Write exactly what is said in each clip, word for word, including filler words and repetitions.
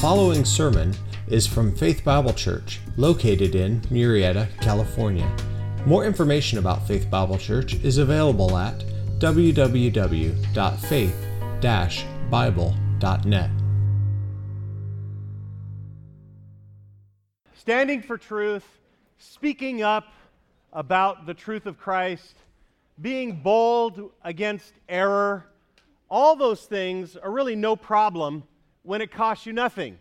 following sermon is from Faith Bible Church, located in Murrieta, California. More information about Faith Bible Church is available at w w w dot faith dash bible dot net. Standing for truth, speaking up about the truth of Christ, being bold against error, all those things are really no problem when it costs you nothing.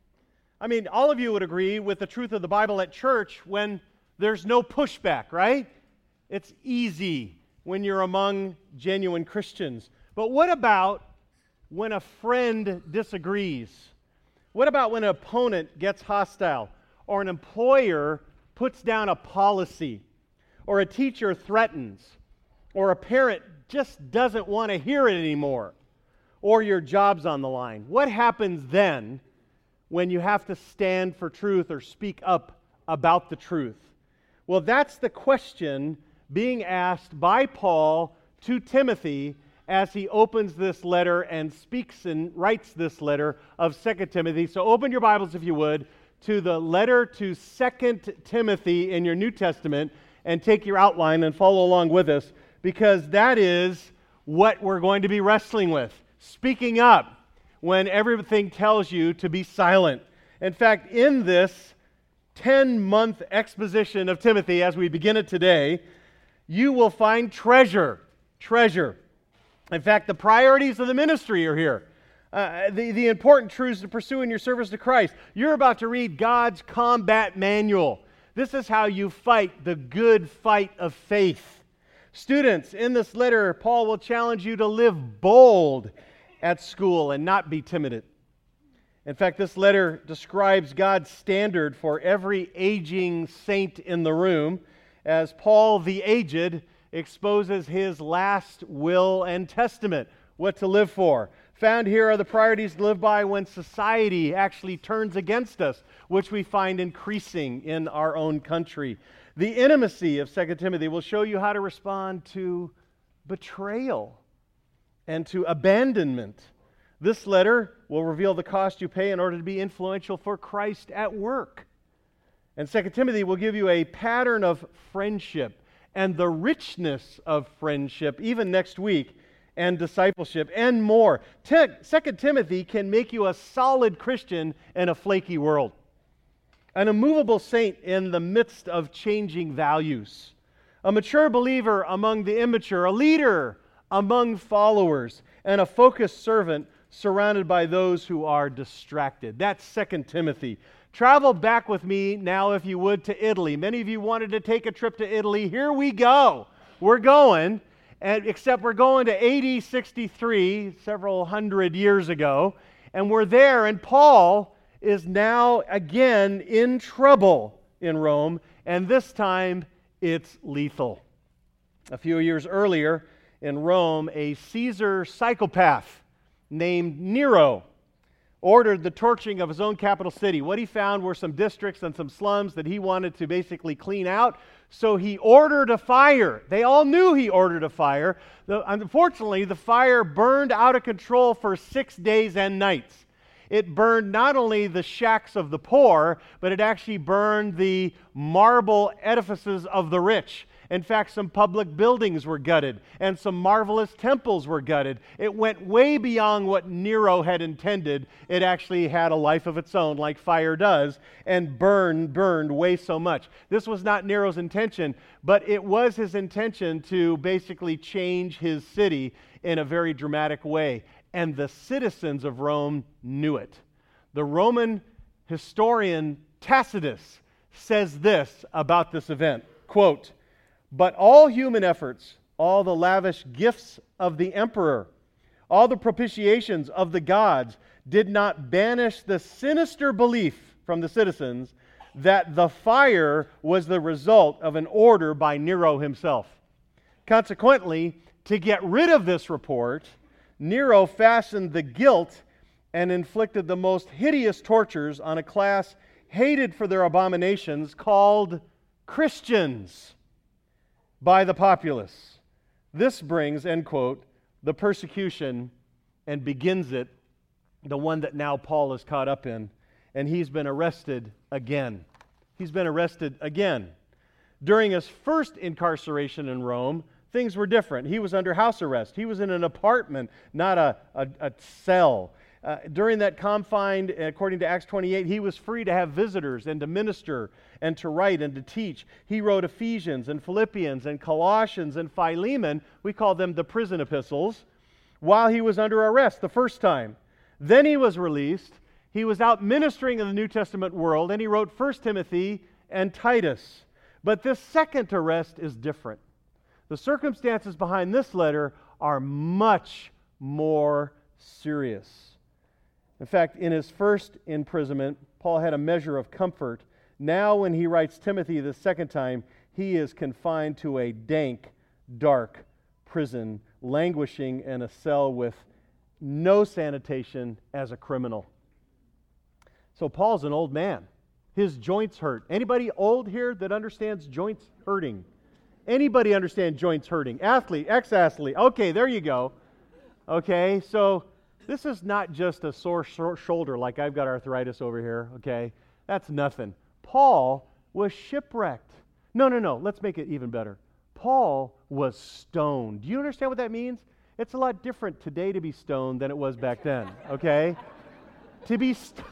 I mean, all of you would agree with the truth of the Bible at church when there's no pushback, right? It's easy when you're among genuine Christians. But what about when a friend disagrees? What about when an opponent gets hostile? Or an employer puts down a policy? Or a teacher threatens? Or a parent just doesn't want to hear it anymore? Or your job's on the line? What happens then when you have to stand for truth or speak up about the truth? Well, that's the question being asked by Paul to Timothy as he opens this letter and speaks and writes this letter of Second Timothy. So open your Bibles, if you would, to the letter to Second Timothy in your New Testament and take your outline and follow along with us, because that is what we're going to be wrestling with. Speaking up when everything tells you to be silent. In fact, in this ten-month exposition of Timothy, as we begin it today, you will find treasure. Treasure. In fact, the priorities of the ministry are here. Uh, the, the important truths to pursue in your service to Christ. You're about to read God's combat manual. This is how you fight the good fight of faith. Students, in this letter, Paul will challenge you to live bold at school and not be timid. In fact, this letter describes God's standard for every aging saint in the room, as Paul the aged exposes his last will and testament, what to live for. Found here are the priorities to live by when society actually turns against us, which we find increasing in our own country. The intimacy of Second Timothy will show you how to respond to betrayal and to abandonment. This letter will reveal the cost you pay in order to be influential for Christ at work. And Second Timothy will give you a pattern of friendship and the richness of friendship, even next week, and discipleship, and more. Second Timothy can make you a solid Christian in a flaky world, an immovable saint in the midst of changing values, a mature believer among the immature, a leader among followers, and a focused servant surrounded by those who are distracted. That's Second Timothy. Travel back with me now, if you would, to Italy. Many of you wanted to take a trip to Italy. Here we go. We're going, and except we're going to A D sixty-three, several hundred years ago, and we're there, and Paul is now again in trouble in Rome, and this time it's lethal. A few years earlier, in Rome, a Caesar psychopath named Nero ordered the torching of his own capital city. What he found were some districts and some slums that he wanted to basically clean out, so he ordered a fire. They all knew he ordered a fire. The, unfortunately, the fire burned out of control for six days and nights. It burned not only the shacks of the poor, but it actually burned the marble edifices of the rich. In fact, some public buildings were gutted, and some marvelous temples were gutted. It went way beyond what Nero had intended. It actually had a life of its own, like fire does, and burned, burned way so much. This was not Nero's intention, but it was his intention to basically change his city in a very dramatic way. And the citizens of Rome knew it. The Roman historian Tacitus says this about this event, quote, "But all human efforts, all the lavish gifts of the emperor, all the propitiations of the gods did not banish the sinister belief from the citizens that the fire was the result of an order by Nero himself. Consequently, to get rid of this report, Nero fastened the guilt and inflicted the most hideous tortures on a class hated for their abominations called Christians by the populace. This brings," end quote, "the persecution and begins it the one that now Paul is caught up in, and he's been arrested again. He's been arrested again. During his first incarceration in Rome, things were different. He was under house arrest. He was in an apartment, not a, a, a cell. Uh, during that confined, according to Acts twenty-eight, he was free to have visitors and to minister and to write and to teach. He wrote Ephesians and Philippians and Colossians and Philemon. We call them the prison epistles, while he was under arrest the first time. Then he was released. He was out ministering in the New Testament world, and he wrote First Timothy and Titus. But this second arrest is different. The circumstances behind this letter are much more serious. In fact, in his first imprisonment, Paul had a measure of comfort. Now, when he writes Timothy the second time, he is confined to a dank, dark prison, languishing in a cell with no sanitation as a criminal. So Paul's an old man. His joints hurt. Anybody old here that understands joints hurting? Anybody understand joints hurting? Athlete, ex-athlete. Okay, there you go. Okay, so this is not just a sore shoulder like I've got arthritis over here, okay? That's nothing. Paul was shipwrecked. No, no, no. Let's make it even better. Paul was stoned. Do you understand what that means? It's a lot different today to be stoned than it was back then, okay? to be st-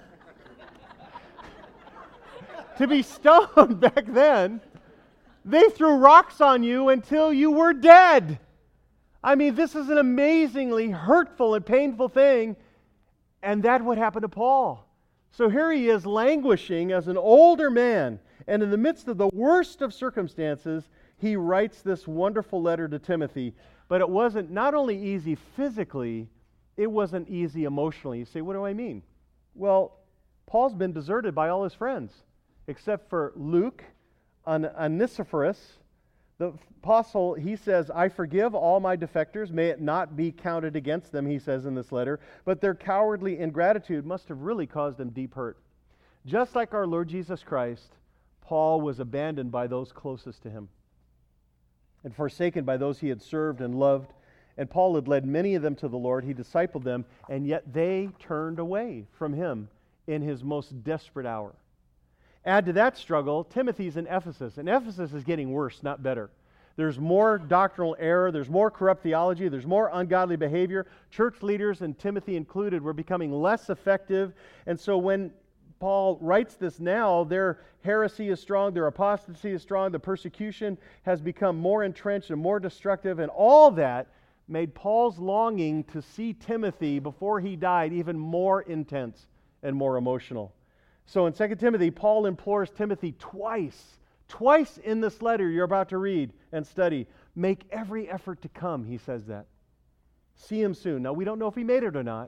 to be stoned back then, they threw rocks on you until you were dead. I mean, this is an amazingly hurtful and painful thing, and that's what happened to Paul. So here he is languishing as an older man, and in the midst of the worst of circumstances, he writes this wonderful letter to Timothy. But it wasn't not only easy physically, it wasn't easy emotionally. You say, what do I mean? Well, Paul's been deserted by all his friends, except for Luke, and Onesiphorus. The apostle, he says, I forgive all my defectors. May it not be counted against them, he says in this letter. But their cowardly ingratitude must have really caused them deep hurt. Just like our Lord Jesus Christ, Paul was abandoned by those closest to him and forsaken by those he had served and loved. And Paul had led many of them to the Lord. He discipled them, and yet they turned away from him in his most desperate hour. Add to that struggle, Timothy's in Ephesus. And Ephesus is getting worse, not better. There's more doctrinal error. There's more corrupt theology. There's more ungodly behavior. Church leaders, and Timothy included, were becoming less effective. And so when Paul writes this now, their heresy is strong, their apostasy is strong, the persecution has become more entrenched and more destructive, and all that made Paul's longing to see Timothy before he died even more intense and more emotional. So in Second Timothy, Paul implores Timothy twice, twice in this letter you're about to read and study, make every effort to come, he says that. See him soon. Now, we don't know if he made it or not,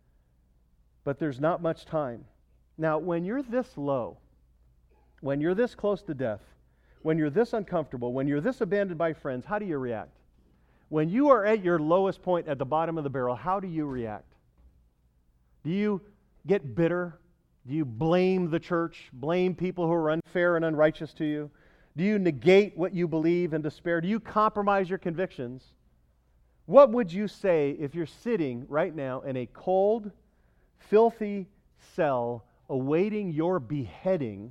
but there's not much time. Now, when you're this low, when you're this close to death, when you're this uncomfortable, when you're this abandoned by friends, how do you react? When you are at your lowest point at the bottom of the barrel, how do you react? Do you get bitter? Do you blame the church, blame people who are unfair and unrighteous to you? Do you negate what you believe and despair? Do you compromise your convictions? What would you say if you're sitting right now in a cold, filthy cell awaiting your beheading?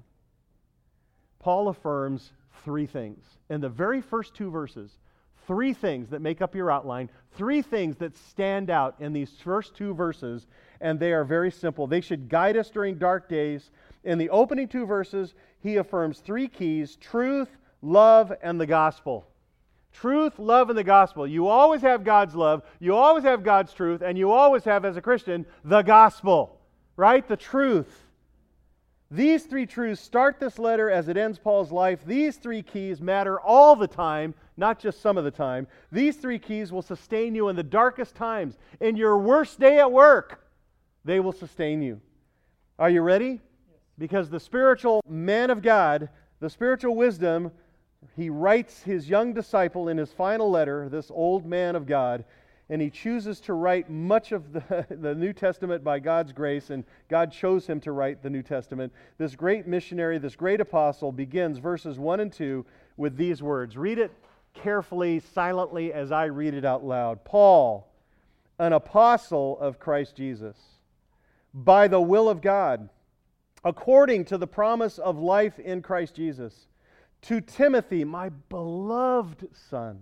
Paul affirms three things. In the very first two verses, three things that make up your outline, three things that stand out in these first two verses, and they are very simple. They should guide us during dark days. In the opening two verses, he affirms three keys: truth, love, and the gospel. Truth, love, and the gospel. You always have God's love, you always have God's truth, and you always have, as a Christian, the gospel, right? The truth. These three truths start this letter as it ends Paul's life. These three keys matter all the time, not just some of the time. These three keys will sustain you in the darkest times. In your worst day at work, they will sustain you. Are you ready? Because the spiritual man of God, the spiritual wisdom, he writes his young disciple in his final letter, this old man of God, and he chooses to write much of the, the New Testament by God's grace, and God chose him to write the New Testament. This great missionary, this great apostle, begins verses one and two with these words. Read it carefully, silently, as I read it out loud. Paul, an apostle of Christ Jesus. by the will of God, according to the promise of life in Christ Jesus. To Timothy, my beloved son,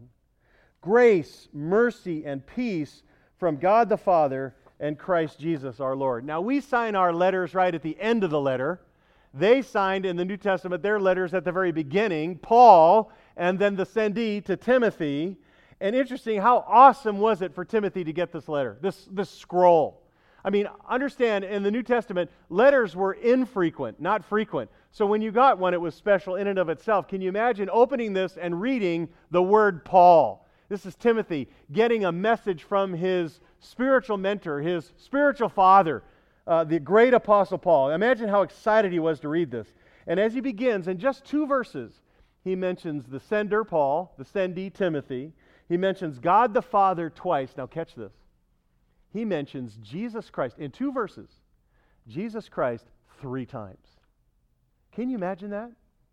grace, mercy, and peace from God the Father and Christ Jesus our Lord. Now, we sign our letters right at the end of the letter. They signed in the New Testament their letters at the very beginning, Paul, and then the sendee to Timothy. And interesting, how awesome was it for Timothy to get this letter, this, this scroll? I mean, understand, in the New Testament, letters were infrequent, not frequent. So when you got one, it was special in and of itself. Can you imagine opening this and reading the word Paul? This is Timothy getting a message from his spiritual mentor, his spiritual father, uh, the great Apostle Paul. Imagine how excited he was to read this. And as he begins, in just two verses, he mentions the sender, Paul, the sendee, Timothy. He mentions God the Father twice. Now catch this. He mentions Jesus Christ in two verses. Jesus Christ three times. Can you imagine that?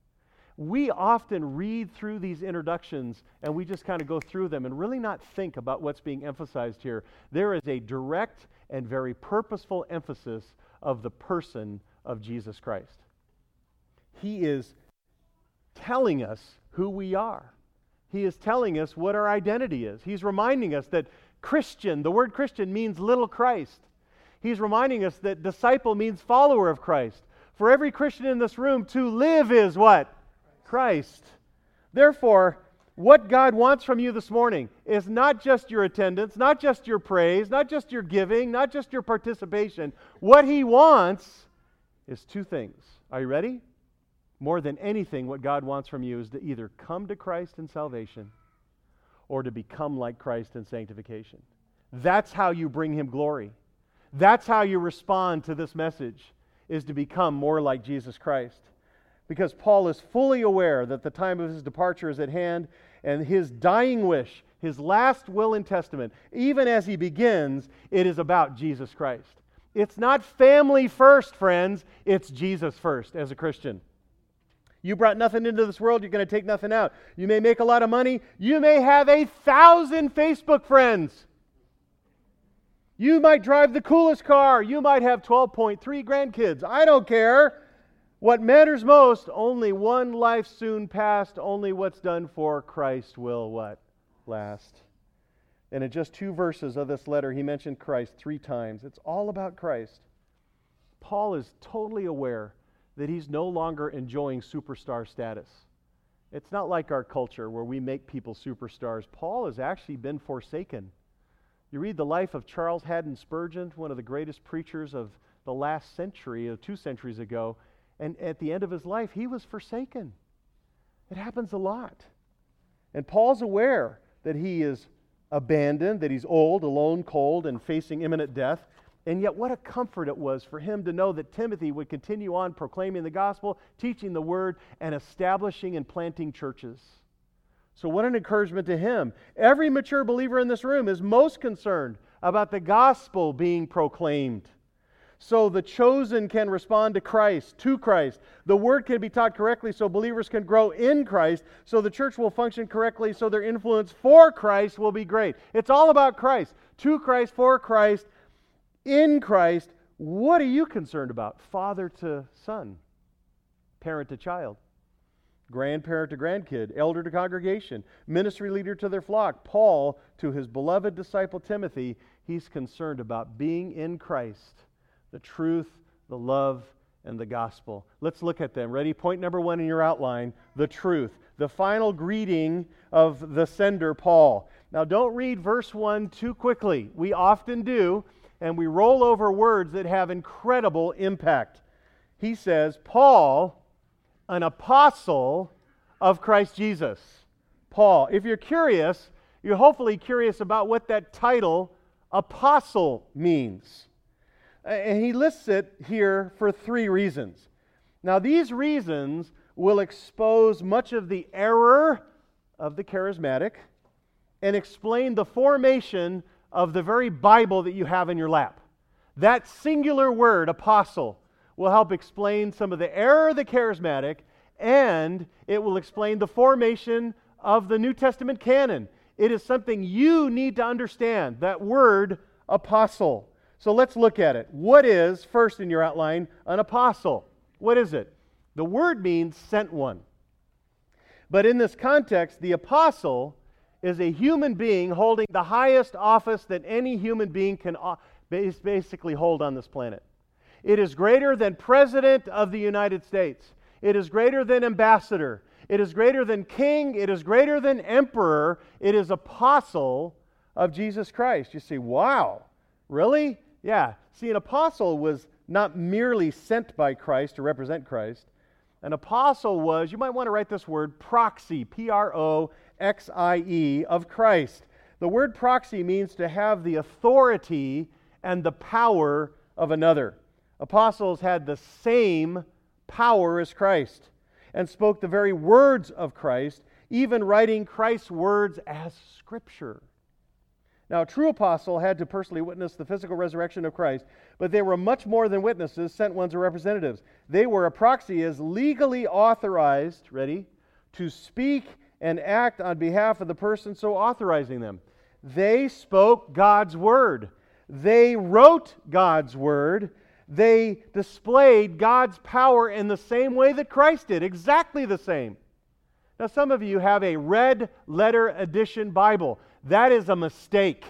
We often read through these introductions and we just kind of go through them and really not think about what's being emphasized here. There is a direct and very purposeful emphasis of the person of Jesus Christ. He is telling us who we are. He is telling us what our identity is. He's reminding us that Christian, the word Christian means little Christ. He's reminding us that disciple means follower of Christ. For every Christian in this room, to live is what? Christ. Therefore, what God wants from you this morning is not just your attendance, not just your praise, not just your giving, not just your participation. What He wants is two things. Are you ready? More than anything, what God wants from you is to either come to Christ in salvation or to become like Christ in sanctification. That's how you bring Him glory. That's how you respond to this message, is to become more like Jesus Christ. Because Paul is fully aware that the time of his departure is at hand, and his dying wish, his last will and testament, even as he begins, it is about Jesus Christ. It's not family first, friends. It's Jesus first as a Christian. You brought nothing into this world, you're going to take nothing out. You may make a lot of money. You may have a thousand Facebook friends. You might drive the coolest car. You might have twelve point three grandkids. I don't care. What matters most, only one life soon past, only what's done for Christ will what? Last. And in just two verses of this letter, he mentioned Christ three times. It's all about Christ. Paul is totally aware that he's no longer enjoying superstar status. It's not like our culture where we make people superstars. Paul has actually been forsaken. You read the life of Charles Haddon Spurgeon, one of the greatest preachers of the last century, or two centuries ago, and at the end of his life, he was forsaken. It happens a lot. And Paul's aware that he is abandoned, that he's old, alone, cold, and facing imminent death. And yet what a comfort it was for him to know that Timothy would continue on proclaiming the gospel, teaching the word, and establishing and planting churches. So what an encouragement to him. Every mature believer in this room is most concerned about the gospel being proclaimed. So the chosen can respond to Christ, to Christ. The word can be taught correctly so believers can grow in Christ, so the church will function correctly, so their influence for Christ will be great. It's all about Christ. To Christ, for Christ, in Christ. What are you concerned about? Father to son, parent to child, grandparent to grandkid, elder to congregation, ministry leader to their flock. Paul, to his beloved disciple Timothy, he's concerned about being in Christ, the truth, the love, and the gospel. Let's look at them. Ready? Point number one in your outline, the truth. The final greeting of the sender, Paul. Now don't read verse one too quickly. We often do, and we roll over words that have incredible impact. He says, Paul, an apostle of Christ Jesus. Paul. If you're curious, you're hopefully curious about what that title, apostle, means. And he lists it here for three reasons. Now, these reasons will expose much of the error of the charismatic and explain the formation of the very Bible that you have in your lap. That singular word, apostle, will help explain some of the error of the charismatic, and it will explain the formation of the New Testament canon. It is something you need to understand, that word, apostle. So let's look at it. What is, first in your outline, an apostle? What is it? The word means sent one. But in this context, the apostle is a human being holding the highest office that any human being can basically hold on this planet. It is greater than President of the United States. It is greater than ambassador. It is greater than king. It is greater than emperor. It is apostle of Jesus Christ. You see, wow, really? Yeah. See, an apostle was not merely sent by Christ to represent Christ. An apostle was, you might want to write this word, proxy, P R O X I E, of Christ. The word proxy means to have the authority and the power of another. Apostles had the same power as Christ and spoke the very words of Christ, even writing Christ's words as Scripture. Now, a true apostle had to personally witness the physical resurrection of Christ, but they were much more than witnesses, sent ones or representatives. They were a proxy as legally authorized, ready, to speak and act on behalf of the person so authorizing them. They spoke God's word. They wrote God's word. They displayed God's power in the same way that Christ did, exactly the same. Now, some of you have a red letter edition Bible. That is a mistake,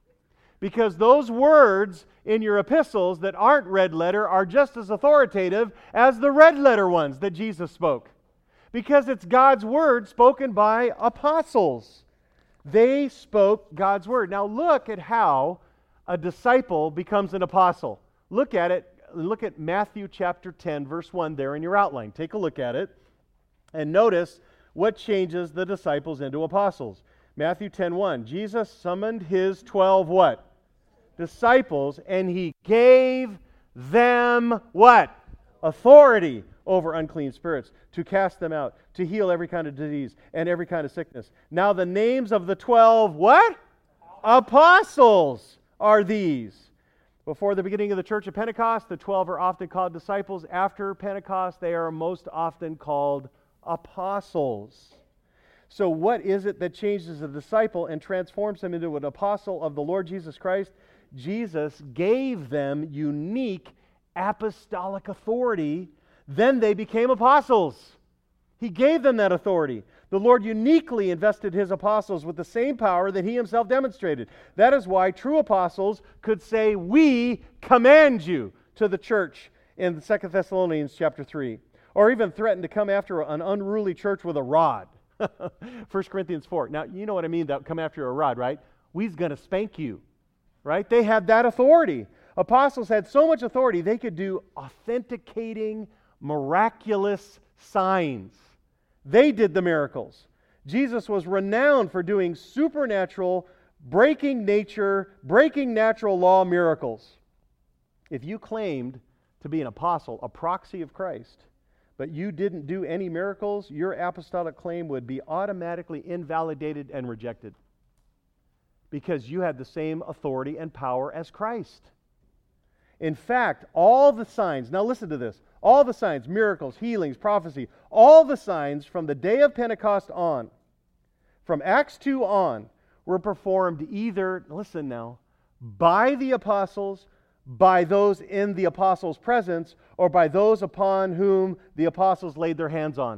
because those words in your epistles that aren't red letter are just as authoritative as the red letter ones that Jesus spoke, because it's God's word spoken by apostles. They spoke God's word. Now look at how a disciple becomes an apostle. Look at it. Look at Matthew chapter ten, verse one there in your outline. Take a look at it and notice what changes the disciples into apostles. Matthew ten one, Jesus summoned his twelve what? Disciples, and he gave them what? Authority over unclean spirits, to cast them out, to heal every kind of disease and every kind of sickness. Now the names of the twelve what? Apostles are these. Before the beginning of the church of Pentecost, the twelve are often called disciples. After Pentecost, they are most often called apostles. So what is it that changes a disciple and transforms him into an apostle of the Lord Jesus Christ? Jesus gave them unique apostolic authority. Then they became apostles. He gave them that authority. The Lord uniquely invested his apostles with the same power that he himself demonstrated. That is why true apostles could say, "We command you," to the church in Second Thessalonians chapter three. Or even threaten to come after an unruly church with a rod. First Corinthians four. Now, you know what I mean, that come after a rod, right? We's going to spank you, right? They had that authority. Apostles had so much authority, they could do authenticating, miraculous signs. They did the miracles. Jesus was renowned for doing supernatural, breaking nature, breaking natural law miracles. If you claimed to be an apostle, a proxy of Christ, but you didn't do any miracles, your apostolic claim would be automatically invalidated and rejected, because you had the same authority and power as Christ. In fact, all the signs, now listen to this, all the signs, miracles, healings, prophecy, all the signs from the day of Pentecost on, from Acts two on, were performed either, listen now, by the apostles, by those in the apostles' presence, or by those upon whom the apostles laid their hands on.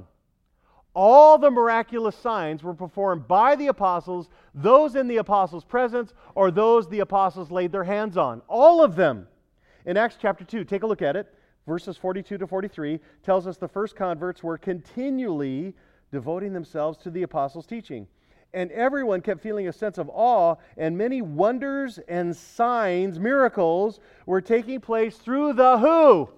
All the miraculous signs were performed by the apostles, those in the apostles' presence, or those the apostles laid their hands on. All of them. In Acts chapter two, take a look at it. Verses forty-two to forty-three tells us the first converts were continually devoting themselves to the apostles' teaching. And everyone kept feeling a sense of awe, and many wonders and signs, miracles, were taking place through the who?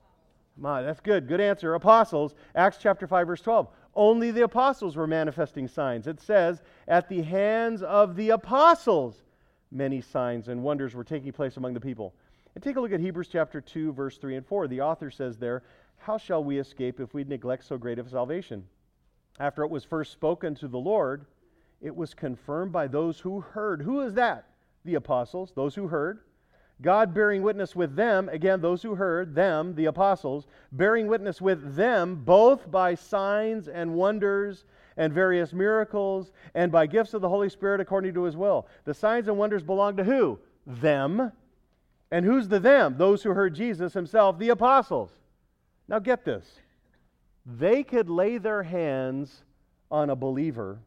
My, that's good. Good answer. Apostles. Acts chapter five, verse twelve. Only the apostles were manifesting signs. It says, at the hands of the apostles, many signs and wonders were taking place among the people. And take a look at Hebrews chapter two, verse three and four. The author says there, how shall we escape if we neglect so great a salvation? After it was first spoken to the Lord, it was confirmed by those who heard. Who is that? The apostles, those who heard. God bearing witness with them, again, those who heard, them, the apostles, bearing witness with them, both by signs and wonders and various miracles, and by gifts of the Holy Spirit according to His will. The signs and wonders belong to who? Them. And who's the them? Those who heard Jesus himself, the apostles. Now get this. They could lay their hands on a believer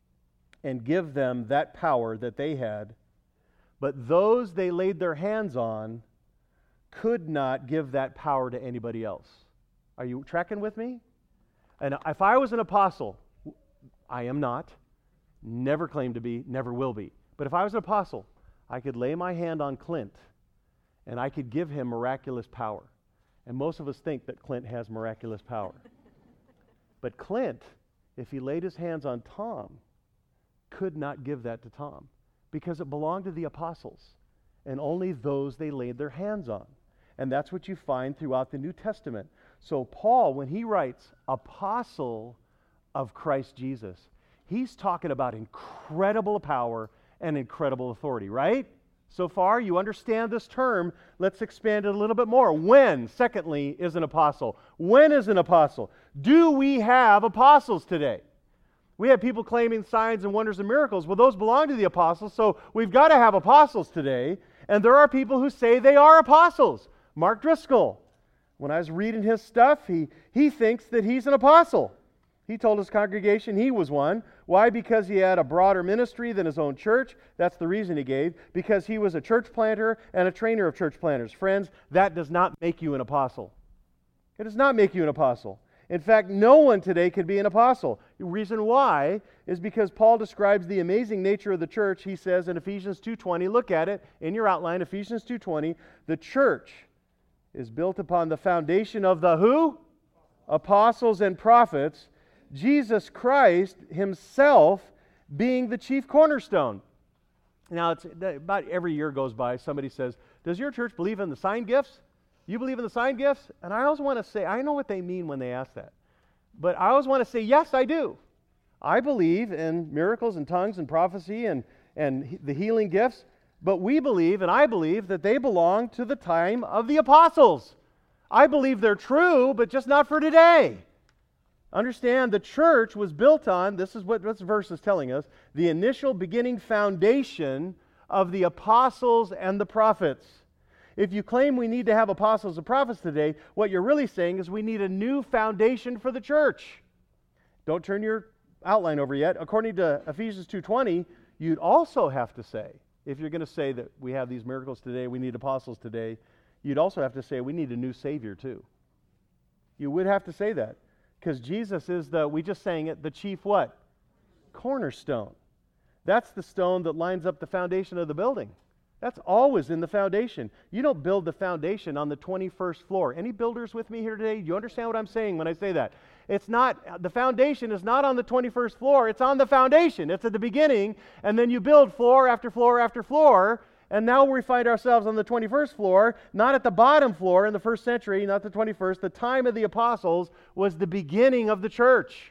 and give them that power that they had, but those they laid their hands on could not give that power to anybody else. Are you tracking with me? And if I was an apostle, I am not, never claimed to be, never will be. But if I was an apostle, I could lay my hand on Clint and I could give him miraculous power. And most of us think that Clint has miraculous power. But Clint, if he laid his hands on Tom, could not give that to Tom because it belonged to the apostles and only those they laid their hands on. And that's what you find throughout the New Testament. So Paul, when he writes apostle of Christ Jesus, he's talking about incredible power and incredible authority, right? So far, you understand this term. Let's expand it a little bit more. When, secondly, is an apostle? When is an apostle? Do we have apostles today? We have people claiming signs and wonders and miracles. Well, those belong to the apostles, so we've got to have apostles today. And there are people who say they are apostles. Mark Driscoll, when I was reading his stuff, he, he thinks that he's an apostle. He told his congregation he was one. Why? Because he had a broader ministry than his own church. That's the reason he gave. Because he was a church planter and a trainer of church planters. Friends, that does not make you an apostle. It does not make you an apostle. In fact, no one today could be an apostle. The reason why is because Paul describes the amazing nature of the church. He says in Ephesians two twenty, look at it in your outline, Ephesians two twenty, the church is built upon the foundation of the who? Apostles and prophets, Jesus Christ himself being the chief cornerstone. Now, it's about every year goes by, somebody says, does your church believe in the sign gifts? You believe in the sign gifts? And I always want to say, I know what they mean when they ask that. But I always want to say, yes, I do. I believe in miracles and tongues and prophecy and, and the healing gifts. But we believe, and I believe, that they belong to the time of the apostles. I believe they're true, but just not for today. Understand, the church was built on, this is what this verse is telling us, the initial beginning foundation of the apostles and the prophets. If you claim we need to have apostles and prophets today, what you're really saying is we need a new foundation for the church. Don't turn your outline over yet. According to Ephesians two twenty, you'd also have to say, if you're going to say that we have these miracles today, we need apostles today, you'd also have to say we need a new Savior too. You would have to say that. Because Jesus is the, we just sang it, the chief what? Cornerstone. That's the stone that lines up the foundation of the building. That's always in the foundation. You don't build the foundation on the twenty-first floor. Any builders with me here today? You understand what I'm saying when I say that? It's not, the foundation is not on the twenty-first floor. It's on the foundation. It's at the beginning, and then you build floor after floor after floor, and now we find ourselves on the twenty-first floor, not at the bottom floor in the first century, not the twenty-first. The time of the apostles was the beginning of the church.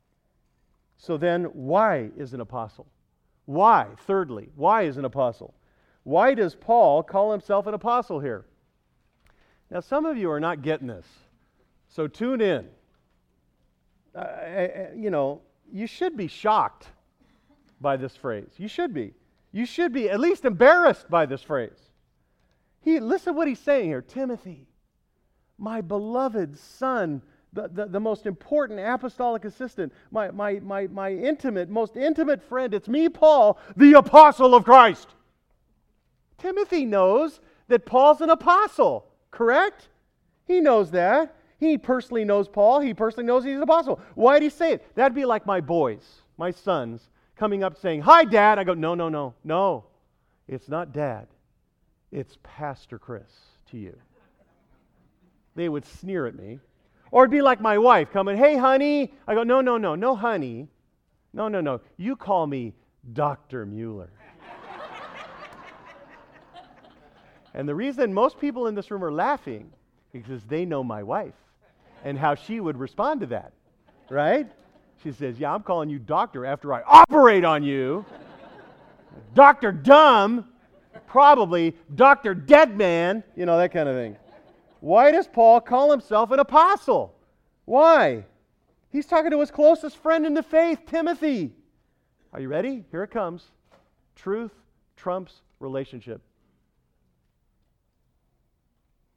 So then, why is an apostle? Why? Thirdly, why is an apostle? Why does Paul call himself an apostle here? Now, some of you are not getting this, so tune in. Uh, you know, you should be shocked by this phrase. You should be. You should be at least embarrassed by this phrase. He, listen to what he's saying here. Timothy, my beloved son, the, the, the most important apostolic assistant, my, my, my, my intimate, most intimate friend, it's me, Paul, the apostle of Christ. Timothy knows that Paul's an apostle, correct? He knows that. He personally knows Paul. He personally knows he's an apostle. Why did he say it? That'd be like my boys, my sons, coming up saying, hi, Dad. I go, no, no, no, no. It's not Dad. It's Pastor Chris to you. They would sneer at me. Or it'd be like my wife coming, hey, honey. I go, no, no, no, no, honey. No, no, no. You call me Doctor Mueller. And the reason most people in this room are laughing is because they know my wife and how she would respond to that, right? She says, yeah, I'm calling you doctor after I operate on you. Doctor Dumb, probably Doctor Deadman, you know, that kind of thing. Why does Paul call himself an apostle? Why? He's talking to his closest friend in the faith, Timothy. Are you ready? Here it comes. Truth trumps relationship.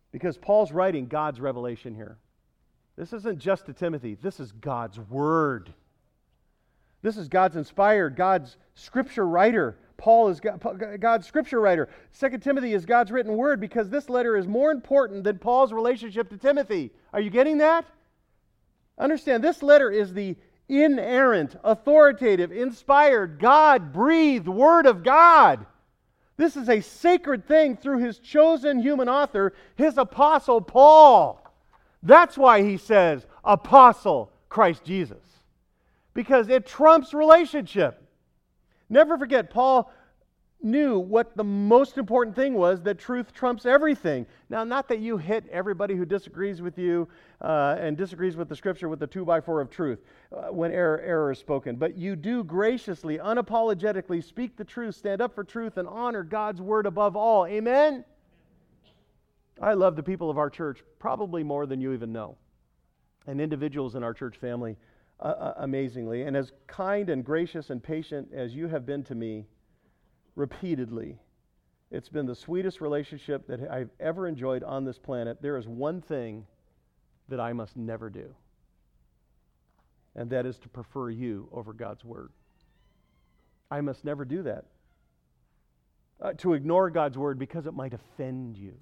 Because Paul's writing God's revelation here. This isn't just to Timothy. This is God's Word. This is God's inspired, God's Scripture writer. Paul is God's Scripture writer. Second Timothy is God's written Word because this letter is more important than Paul's relationship to Timothy. Are you getting that? Understand, this letter is the inerrant, authoritative, inspired, God-breathed Word of God. This is a sacred thing through His chosen human author, His apostle Paul. That's why he says, Apostle Christ Jesus. Because it trumps relationship. Never forget, Paul knew what the most important thing was, that truth trumps everything. Now, not that you hit everybody who disagrees with you uh, and disagrees with the Scripture with the two by four of truth uh, when error, error is spoken, but you do graciously, unapologetically speak the truth, stand up for truth, and honor God's Word above all. Amen? I love the people of our church probably more than you even know, and individuals in our church family uh, uh, amazingly. And as kind and gracious and patient as you have been to me repeatedly, it's been the sweetest relationship that I've ever enjoyed on this planet. There is one thing that I must never do, and that is to prefer you over God's Word. I must never do that. Uh, to ignore God's Word because it might offend you,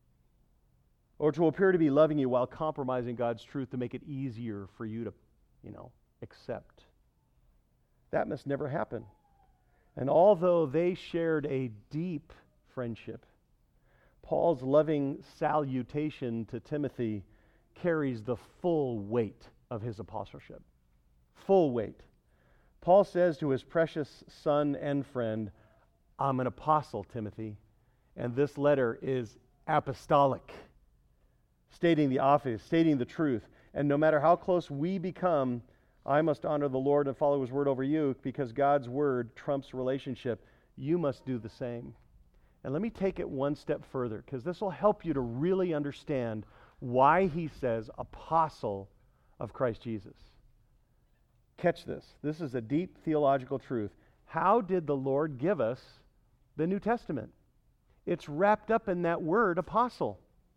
or to appear to be loving you while compromising God's truth to make it easier for you to, you know, accept. That must never happen. And although they shared a deep friendship, Paul's loving salutation to Timothy carries the full weight of his apostleship. Full weight. Paul says to his precious son and friend, I'm an apostle, Timothy, and this letter is apostolic, stating the office, stating the truth. And no matter how close we become, I must honor the Lord and follow His Word over you because God's Word trumps relationship. You must do the same. And let me take it one step further because this will help you to really understand why he says apostle of Christ Jesus. Catch this. This is a deep theological truth. How did the Lord give us the New Testament? It's wrapped up in that word apostle.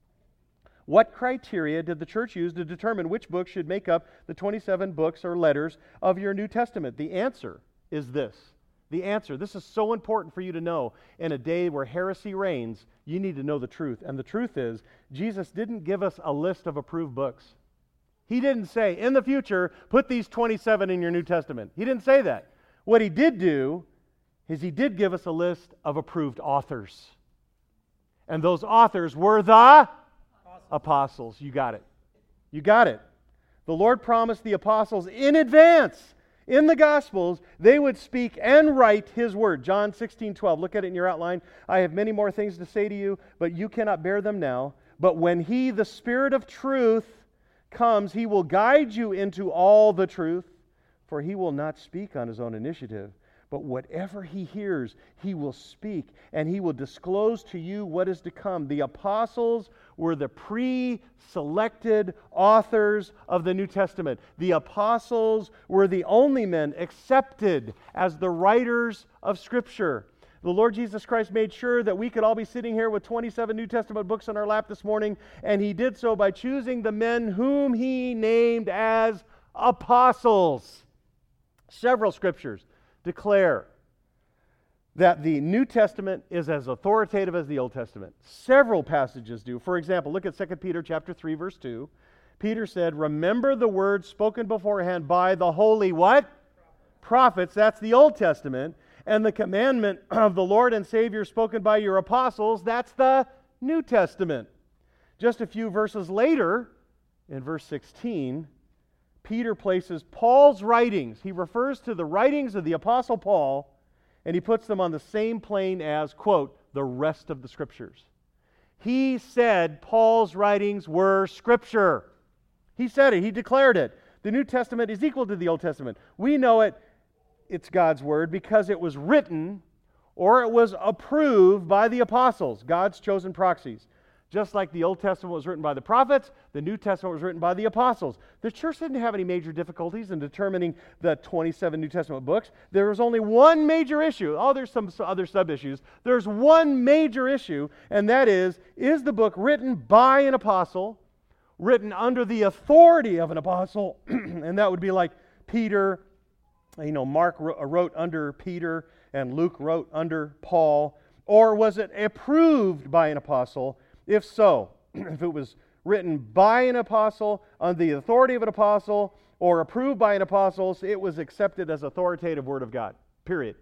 What criteria did the church use to determine which books should make up the twenty-seven books or letters of your New Testament? The answer is this. The answer, this is so important for you to know. In a day where heresy reigns, you need to know the truth. And the truth is, Jesus didn't give us a list of approved books. He didn't say, in the future, put these twenty-seven in your New Testament. He didn't say that. What He did do is He did give us a list of approved authors. And those authors were the apostles. You got it. You got it. The Lord promised the apostles in advance, in the Gospels, they would speak and write His Word. John sixteen twelve. Look at it in your outline. I have many more things to say to you, but you cannot bear them now. But when He, the Spirit of truth, comes, He will guide you into all the truth, for He will not speak on His own initiative. But whatever He hears, He will speak, and He will disclose to you what is to come. The apostles were the pre-selected authors of the New Testament. The apostles were the only men accepted as the writers of Scripture. The Lord Jesus Christ made sure that we could all be sitting here with twenty-seven New Testament books on our lap this morning, and He did so by choosing the men whom He named as apostles. Several scriptures declare that the New Testament is as authoritative as the Old Testament. Several passages do. For example, look at Second Peter chapter three, verse two. Peter said, remember the words spoken beforehand by the holy what? Prophets. That's the Old Testament. And the commandment of the Lord and Savior spoken by your apostles, that's the New Testament. Just a few verses later, in verse sixteen, Peter places Paul's writings. He refers to the writings of the Apostle Paul, and he puts them on the same plane as, quote, the rest of the Scriptures. He said Paul's writings were Scripture. He said it. He declared it. The New Testament is equal to the Old Testament. We know it. It's God's Word because it was written or it was approved by the apostles, God's chosen proxies. Just like the Old Testament was written by the prophets, the New Testament was written by the apostles. The church didn't have any major difficulties in determining the twenty-seven New Testament books. There was only one major issue. Oh, there's some other sub-issues. There's one major issue, and that is, is the book written by an apostle, written under the authority of an apostle? And that would be like Peter. You know, Mark wrote under Peter, and Luke wrote under Paul. Or was it approved by an apostle? If so, if it was written by an apostle, on the authority of an apostle, or approved by an apostle, it was accepted as authoritative Word of God. Period.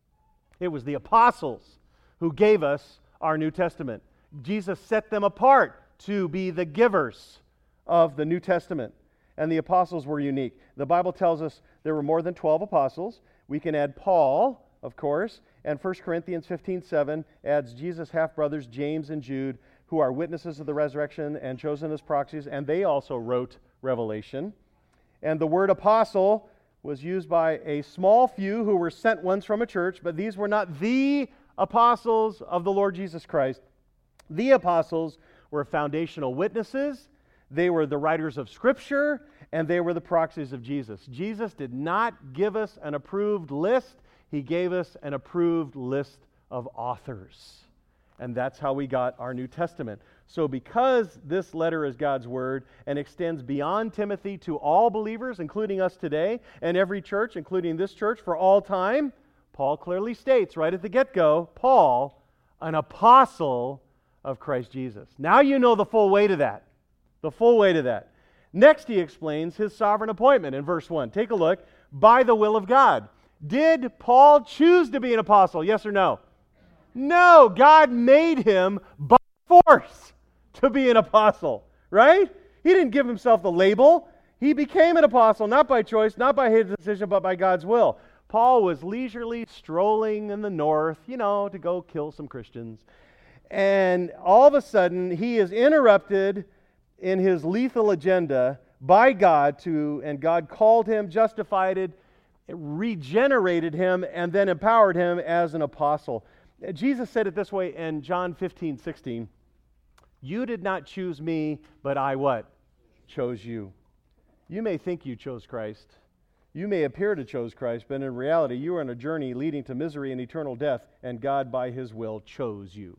It was the apostles who gave us our New Testament. Jesus set them apart to be the givers of the New Testament. And the apostles were unique. The Bible tells us there were more than twelve apostles. We can add Paul, of course, and First Corinthians fifteen seven adds Jesus' half-brothers, James and Jude, who are witnesses of the resurrection and chosen as proxies, and they also wrote Revelation. And the word apostle was used by a small few who were sent ones from a church, but these were not the apostles of the Lord Jesus Christ. The apostles were foundational witnesses, they were the writers of Scripture, and they were the proxies of Jesus. Jesus did not give us an approved list, He gave us an approved list of authors. And that's how we got our New Testament. So because this letter is God's Word and extends beyond Timothy to all believers, including us today, and every church, including this church, for all time, Paul clearly states right at the get-go, Paul, an apostle of Christ Jesus. Now you know the full weight of that. The full weight of that. Next he explains his sovereign appointment in verse one. Take a look. By the will of God. Did Paul choose to be an apostle? Yes or no? No, God made him by force to be an apostle, right? He didn't give himself the label. He became an apostle, not by choice, not by his decision, but by God's will. Paul was leisurely strolling in the north, you know, to go kill some Christians. And all of a sudden, he is interrupted in his lethal agenda by God to, and God called him, justified it, regenerated him, and then empowered him as an apostle. Jesus said it this way in John fifteen sixteen. You did not choose me, but I what? Chose you. You may think you chose Christ. You may appear to chose Christ, but in reality, you are on a journey leading to misery and eternal death, and God, by His will, chose you.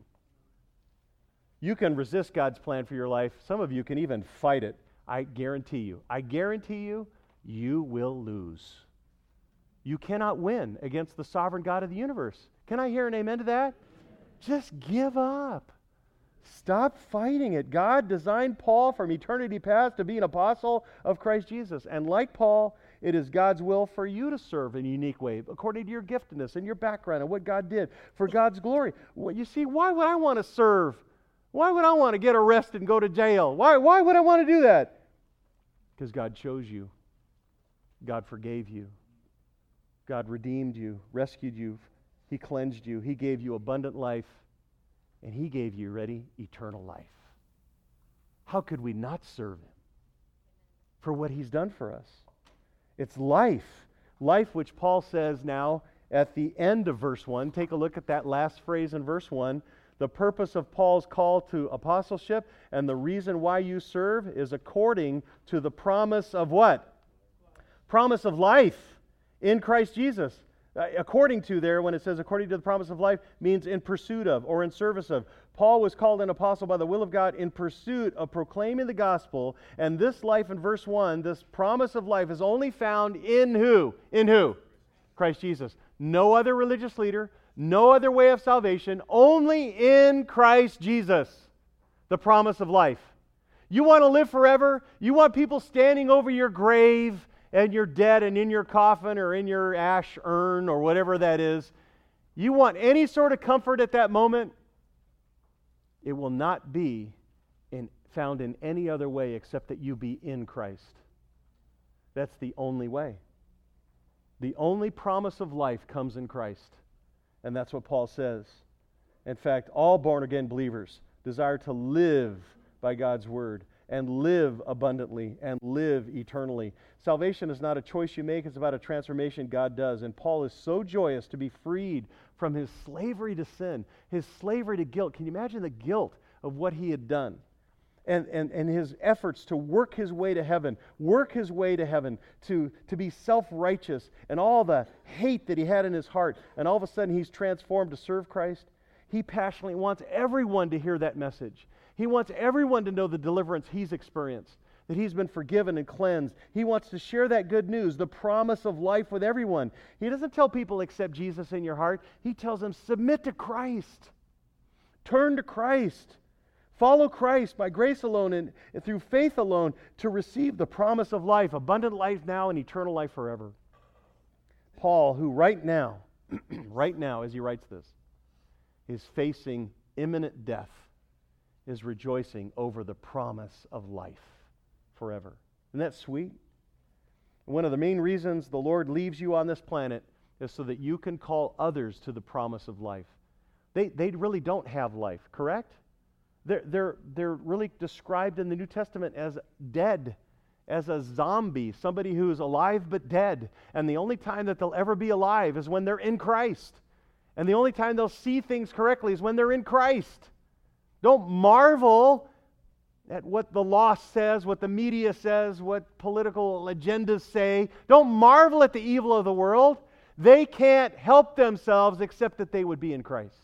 You can resist God's plan for your life. Some of you can even fight it. I guarantee you. I guarantee you, you will lose. You cannot win against the sovereign God of the universe. Can I hear an amen to that? Just give up. Stop fighting it. God designed Paul from eternity past to be an apostle of Christ Jesus. And like Paul, it is God's will for you to serve in a unique way, according to your giftedness and your background and what God did for God's glory. Well, you see, why would I want to serve? Why would I want to get arrested and go to jail? Why, why would I want to do that? Because God chose you. God forgave you. God redeemed you, rescued you. He cleansed you. He gave you abundant life. And He gave you, ready, eternal life. How could we not serve Him for what He's done for us? It's life. Life which Paul says now at the end of verse one. Take a look at that last phrase in verse one. The purpose of Paul's call to apostleship and the reason why you serve is according to the promise of what? Promise of life in Christ Jesus. Uh, according to there, when it says according to the promise of life, means in pursuit of or in service of. Paul was called an apostle by the will of God in pursuit of proclaiming the gospel. And this life in verse one, this promise of life is only found in who? In who? Christ Jesus. No other religious leader, no other way of salvation, only in Christ Jesus. The promise of life. You want to live forever? You want people standing over your grave and you're dead and in your coffin or in your ash urn or whatever that is, you want any sort of comfort at that moment, it will not be in, found in any other way except that you be in Christ. That's the only way. The only promise of life comes in Christ. And that's what Paul says. In fact, all born-again believers desire to live by God's Word and live abundantly and live eternally. Salvation is not a choice you make, it's about a transformation God does. And Paul is so joyous to be freed from his slavery to sin, his slavery to guilt. Can you imagine the guilt of what he had done. And, and, and his efforts to work his way to heaven, work his way to heaven, to, to be self-righteous, and all the hate that he had in his heart, and all of a sudden he's transformed to serve Christ. He passionately wants everyone to hear that message. He wants everyone to know the deliverance he's experienced, that he's been forgiven and cleansed. He wants to share that good news, the promise of life with everyone. He doesn't tell people, accept Jesus in your heart. He tells them, submit to Christ. Turn to Christ. Follow Christ by grace alone and through faith alone to receive the promise of life, abundant life now and eternal life forever. Paul, who right now, right now as he writes this, is facing imminent death, is rejoicing over the promise of life forever. Isn't that sweet? One of the main reasons the Lord leaves you on this planet is so that you can call others to the promise of life. They, they really don't have life, correct? They're, they're, they're really described in the New Testament as dead, as a zombie, somebody who is alive but dead. And the only time that they'll ever be alive is when they're in Christ. And the only time they'll see things correctly is when they're in Christ. Don't marvel at what the law says, what the media says, what political agendas say. Don't marvel at the evil of the world. They can't help themselves except that they would be in Christ.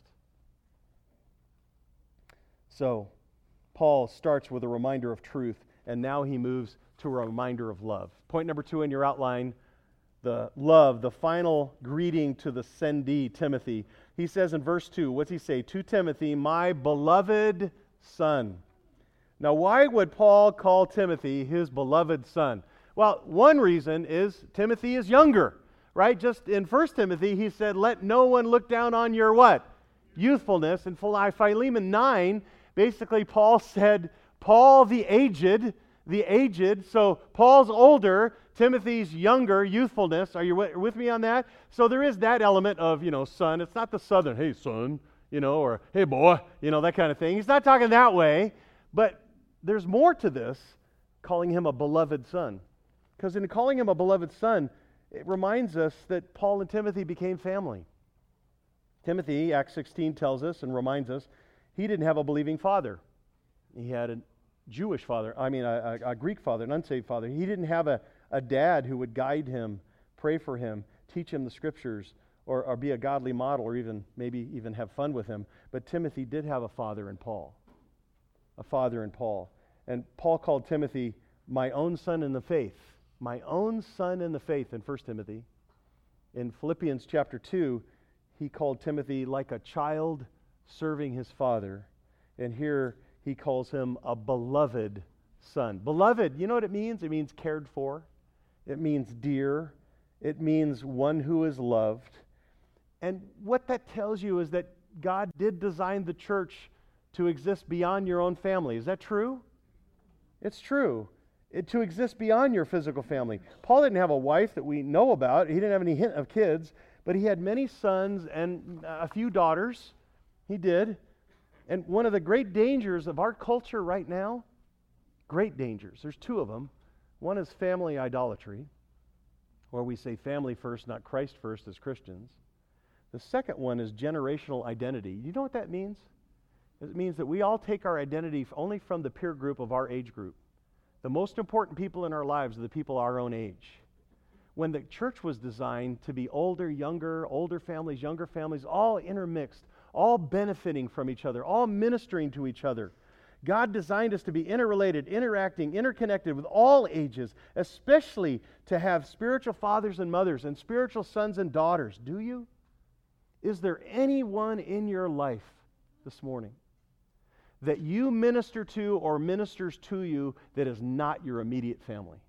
So, Paul starts with a reminder of truth, and now he moves to a reminder of love. Point number two in your outline, the love, the final greeting to the sendee, Timothy. He says in verse two, what's he say? To Timothy, my beloved son. Now, why would Paul call Timothy his beloved son? Well, one reason is Timothy is younger, right? Just in First Timothy, he said, let no one look down on your what? Youthfulness. In Philemon nine, basically, Paul said, Paul the aged, the aged, so Paul's older, Timothy's younger, youthfulness. Are you w- with me on that? So there is that element of, you know, son. It's not the southern, hey, son, you know, or hey, boy, you know, that kind of thing. He's not talking that way, but there's more to this, calling him a beloved son. Because in calling him a beloved son, it reminds us that Paul and Timothy became family. Timothy, Acts sixteen tells us and reminds us, he didn't have a believing father. He had a Jewish father, I mean a, a, a Greek father, an unsaved father. He didn't have a, a dad who would guide him, pray for him, teach him the scriptures, or, or be a godly model, or even maybe even have fun with him. But Timothy did have a father in Paul. A father in Paul. And Paul called Timothy my own son in the faith. My own son in the faith in First Timothy. In Philippians chapter two, he called Timothy like a child serving his father. And here he calls him a beloved son. Beloved, you know what it means? It means cared for. It means dear. It means one who is loved. And what that tells you is that God did design the church to exist beyond your own family. Is that true? It's true. It, to exist beyond your physical family. Paul didn't have a wife that we know about. He didn't have any hint of kids, but he had many sons and a few daughters. He did. And one of the great dangers of our culture right now, great dangers, there's two of them. One is family idolatry, where we say family first, not Christ first as Christians. The second one is generational identity. You know what that means? It means that we all take our identity only from the peer group of our age group. The most important people in our lives are the people our own age. When the church was designed to be older, younger, older families, younger families, all intermixed, all benefiting from each other, all ministering to each other. God designed us to be interrelated, interacting, interconnected with all ages, especially to have spiritual fathers and mothers and spiritual sons and daughters. Do you? Is there anyone in your life this morning that you minister to or ministers to you that is not your immediate family?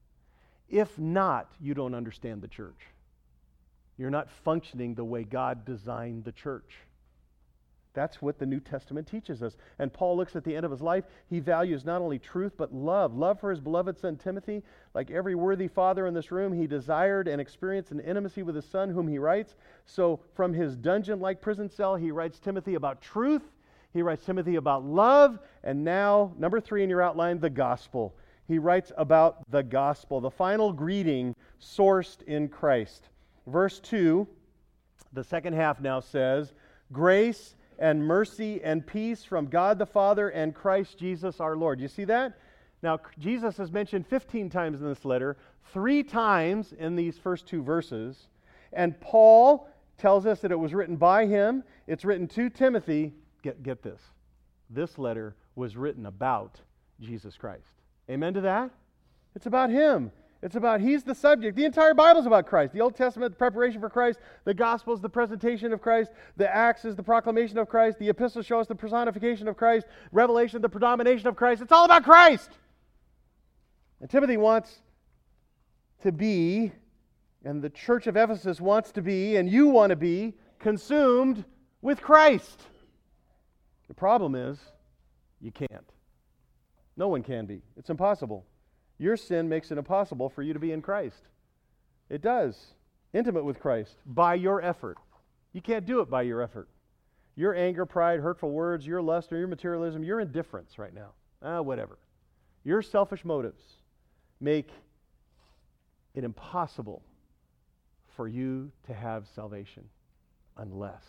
If not, you don't understand the church. You're not functioning the way God designed the church. That's what the New Testament teaches us. And Paul looks at the end of his life. He values not only truth, but love. Love for his beloved son Timothy. Like every worthy father in this room, he desired and experienced an intimacy with his son whom he writes. So from his dungeon-like prison cell, he writes Timothy about truth. He writes Timothy about love. And now, number three in your outline, the gospel. He writes about the gospel, the final greeting sourced in Christ. Verse two, the second half now says, grace and mercy and peace from God the Father and Christ Jesus our Lord. You see that? Now, Jesus is mentioned fifteen times in this letter, three times in these first two verses. And Paul tells us that it was written by him. It's written to Timothy. Get, get this. This letter was written about Jesus Christ. Amen to that? It's about him. It's about, he's the subject. The entire Bible is about Christ. The Old Testament, the preparation for Christ. The Gospel is the presentation of Christ. The Acts is the proclamation of Christ. The epistles show us the personification of Christ. Revelation, the predomination of Christ. It's all about Christ. And Timothy wants to be, and the church of Ephesus wants to be, and you want to be, consumed with Christ. The problem is, you can't. No one can be. It's impossible. Your sin makes it impossible for you to be in Christ. It does. Intimate with Christ by your effort. You can't do it by your effort. Your anger, pride, hurtful words, your lust, or your materialism, your indifference right now. Ah, whatever. Your selfish motives make it impossible for you to have salvation unless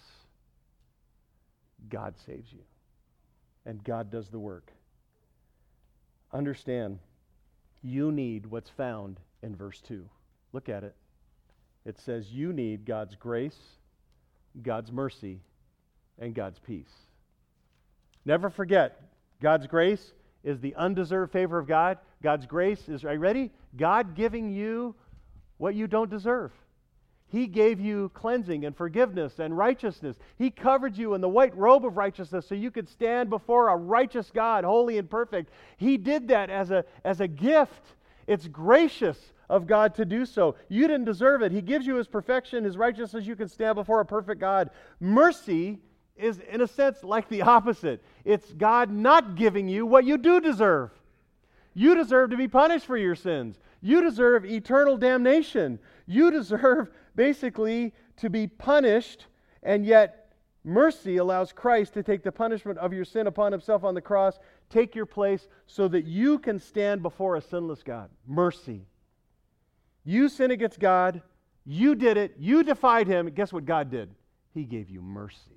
God saves you and God does the work. Understand, you need what's found in verse two. Look at it. It says you need God's grace, God's mercy, and God's peace. Never forget, God's grace is the undeserved favor of God. God's grace is, are you ready? God giving you what you don't deserve. He gave you cleansing and forgiveness and righteousness. He covered you in the white robe of righteousness so you could stand before a righteous God, holy and perfect. He did that as a, as a gift. It's gracious of God to do so. You didn't deserve it. He gives you His perfection, His righteousness. You can stand before a perfect God. Mercy is, in a sense, like the opposite. It's God not giving you what you do deserve. You deserve to be punished for your sins. You deserve eternal damnation. You deserve, basically, to be punished, and yet mercy allows Christ to take the punishment of your sin upon Himself on the cross, take your place, so that you can stand before a sinless God. Mercy. You sin against God. You did it. You defied Him. Guess what God did? He gave you mercy.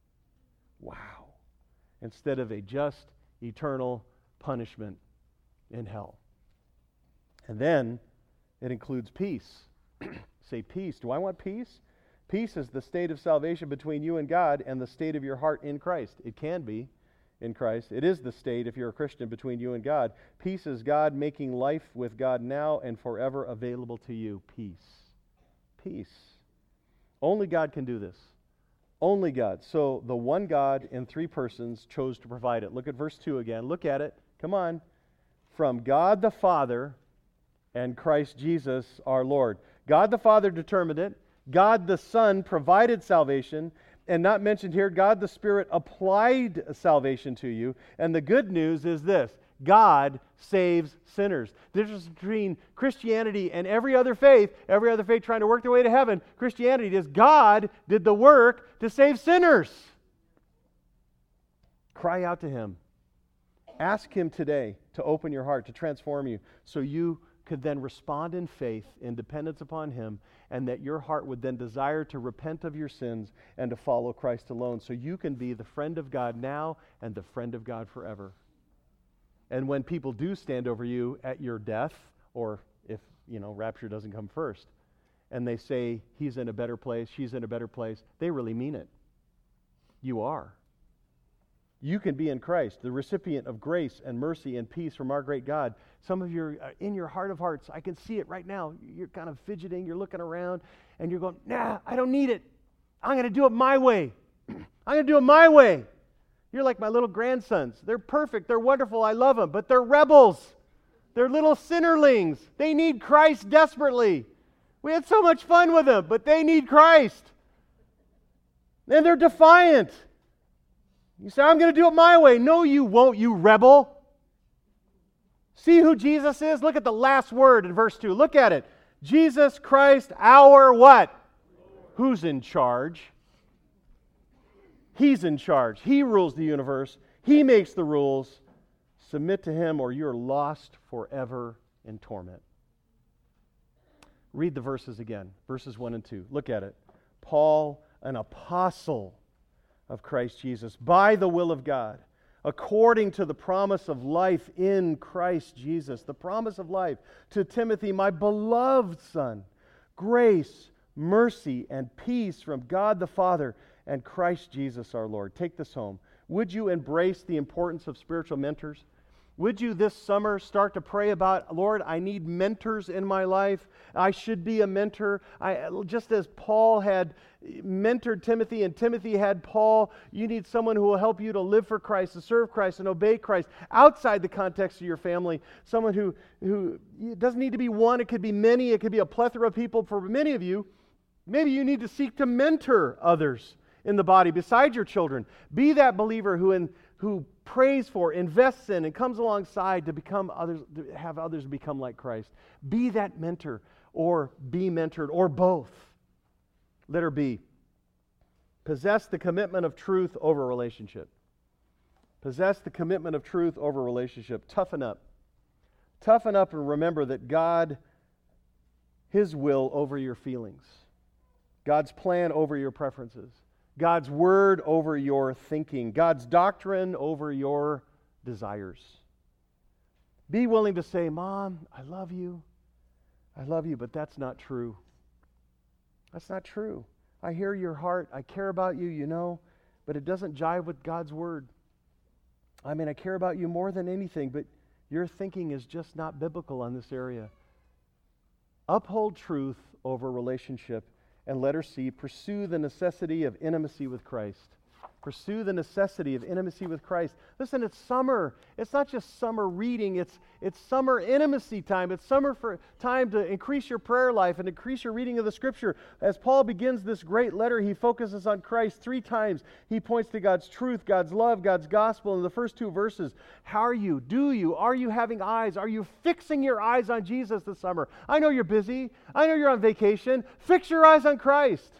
Wow. Instead of a just, eternal punishment in hell. And then it includes peace. Say peace. Do I want peace? Peace is the state of salvation between you and God and the state of your heart in Christ. It can be in Christ. It is the state, if you're a Christian, between you and God. Peace is God making life with God now and forever available to you. Peace. Peace. Only God can do this. Only God. So the one God in three persons chose to provide it. Look at verse two again. Look at it. Come on. From God the Father and Christ Jesus our Lord. God the Father determined it. God the Son provided salvation. And not mentioned here, God the Spirit applied salvation to you. And the good news is this: God saves sinners. The difference between Christianity and every other faith, every other faith trying to work their way to heaven, Christianity is God did the work to save sinners. Cry out to Him. Ask Him today to open your heart, to transform you, so you could then respond in faith, in dependence upon Him, and that your heart would then desire to repent of your sins and to follow Christ alone, so you can be the friend of God now and the friend of God forever. And when people do stand over you at your death, or if, you know, rapture doesn't come first, and they say, he's in a better place, she's in a better place, they really mean it. You are. You can be in Christ, the recipient of grace and mercy and peace from our great God. Some of you are in your heart of hearts. I can see it right now. You're kind of fidgeting. You're looking around, and you're going, nah, I don't need it. I'm going to do it my way. I'm going to do it my way. You're like my little grandsons. They're perfect. They're wonderful. I love them. But they're rebels. They're little sinnerlings. They need Christ desperately. We had so much fun with them, but they need Christ. And they're defiant. You say, I'm going to do it my way. No, you won't, you rebel. See who Jesus is? Look at the last word in verse two. Look at it. Jesus Christ, our what? Who's in charge? He's in charge. He rules the universe. He makes the rules. Submit to Him or you're lost forever in torment. Read the verses again. Verses one and two. Look at it. Paul, an apostle of Christ Jesus, by the will of God, according to the promise of life in Christ Jesus, the promise of life to Timothy, my beloved son, grace, mercy, and peace from God the Father and Christ Jesus our Lord. Take this home. Would you embrace the importance of spiritual mentors? Would you this summer start to pray about, Lord, I need mentors in my life. I should be a mentor. I, just as Paul had mentored Timothy and Timothy had Paul, you need someone who will help you to live for Christ, to serve Christ, and obey Christ outside the context of your family. Someone who, who it doesn't need to be one, it could be many, it could be a plethora of people. For many of you, maybe you need to seek to mentor others in the body besides your children. Be that believer who in, who prays for, invests in, and comes alongside to become others, to have others become like Christ. Be that mentor, or be mentored, or both. Letter B. Possess the commitment of truth over relationship. Possess the commitment of truth over relationship. Toughen up. Toughen up and remember that God, His will over your feelings. God's plan over your preferences. God's word over your thinking. God's doctrine over your desires. Be willing to say, Mom, I love you. I love you, but that's not true. That's not true. I hear your heart. I care about you, you know, but it doesn't jive with God's word. I mean, I care about you more than anything, but your thinking is just not biblical on this area. Uphold truth over relationship. And letter C, pursue the necessity of intimacy with Christ. Pursue the necessity of intimacy with Christ. Listen, it's summer. It's not just summer reading. It's it's summer intimacy time. It's summer for time to increase your prayer life and increase your reading of the Scripture. As Paul begins this great letter, he focuses on Christ three times. He points to God's truth, God's love, God's gospel in the first two verses. How are you? Do you? Are you having eyes? Are you fixing your eyes on Jesus this summer? I know you're busy. I know you're on vacation. Fix your eyes on Christ.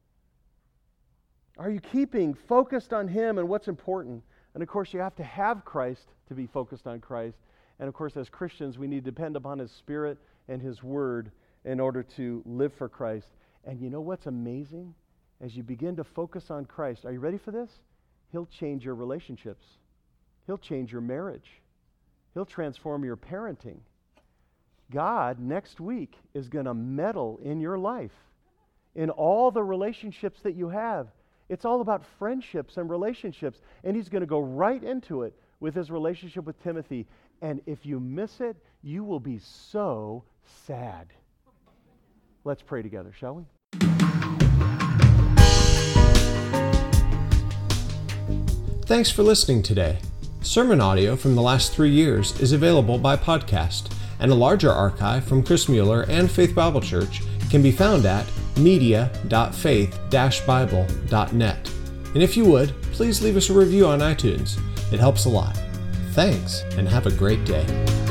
Are you keeping focused on Him and what's important? And of course, you have to have Christ to be focused on Christ. And of course, as Christians, we need to depend upon His Spirit and His Word in order to live for Christ. And you know what's amazing? As you begin to focus on Christ, are you ready for this? He'll change your relationships. He'll change your marriage. He'll transform your parenting. God, next week, is going to meddle in your life, in all the relationships that you have. It's all about friendships and relationships. And He's going to go right into it with His relationship with Timothy. And if you miss it, you will be so sad. Let's pray together, shall we? Thanks for listening today. Sermon audio from the last three years is available by podcast, and a larger archive from Chris Mueller and Faith Bible Church can be found at media dot faith dash bible dot net. And if you would, please leave us a review on iTunes. It helps a lot. Thanks, and have a great day.